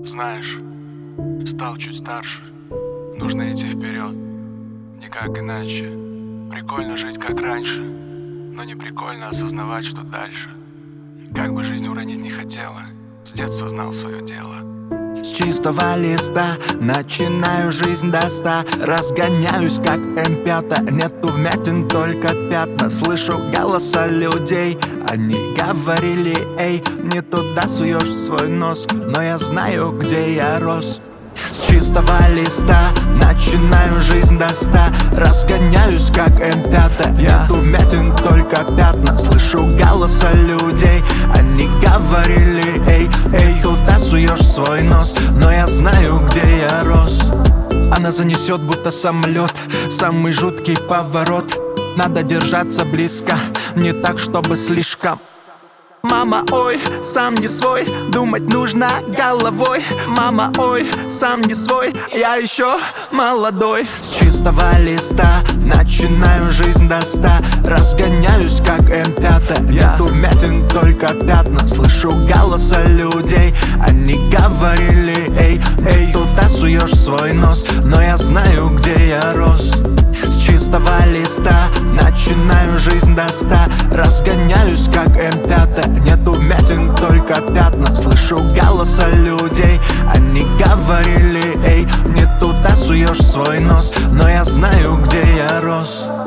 Знаешь, стал чуть старше, нужно идти вперед, никак иначе. Прикольно жить как раньше, но не прикольно осознавать, что дальше. Как бы жизнь уронить не хотела, с детства знал свое дело. С чистого листа начинаю жизнь до 100. Разгоняюсь как М5, нету вмятин, только пятна. Слышу голоса людей, они говорили: эй, не туда суешь свой нос. Но я знаю, где я рос. С чистого листа начинаю жизнь до 100. Разгоняюсь как М5, нету вмятин, только пятна. Слышу голоса людей, они говорили: эй, эй, туда суешь свой нос. Но я знаю, где я рос. Она занесет, будто самолет, самый жуткий поворот. Надо держаться близко, не так, чтобы слишком. Мама, ой, сам не свой, думать нужно головой. Мама, ой, сам не свой, я еще молодой. С чистого листа начинаю жизнь до 100. Разгоняюсь как М5, нету вмятин, только пятна. Слышу голоса людей, они говорили: эй, эй, туда суешь свой нос. Но я знаю, где я рос. С чистого листа начинаю жизнь до 100. Разгоняюсь как М5, нету вмятин, только пятна. Слышу голоса людей, они говорили: эй, не туда суешь свой нос. Но я знаю, где я рос.